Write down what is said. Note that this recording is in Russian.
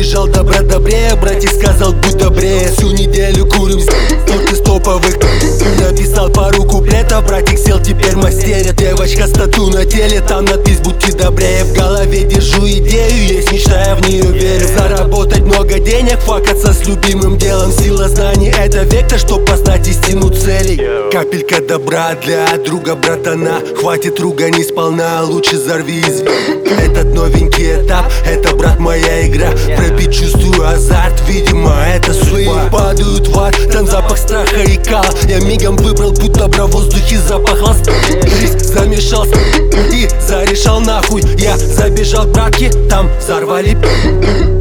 Забежал добра добрее, братик сказал будь добрее. Всю неделю курим тут из топовых. Написал пару куплетов, братик сел, теперь мастерит. Девочка с тату на теле, там надпись будьте добрее. В голове держу идею, есть мечта, я в нее верю. Заработать много денег, факаться с любимым делом. Сила знаний — это вектор, чтоб познать истину целей. Капелька добра для друга, братана. Хватит ругани сполна, лучше взорви извини. Этот новенький этап, это, брат, моя игра. Пробить чувствую азарт, видимо, это судьба. Падают в ад, там запах страха и кала. Я мигом выбрал путь добра, в воздухе запахло. Риск замешался и зарешал нахуй. Я забежал к братке, там взорвали.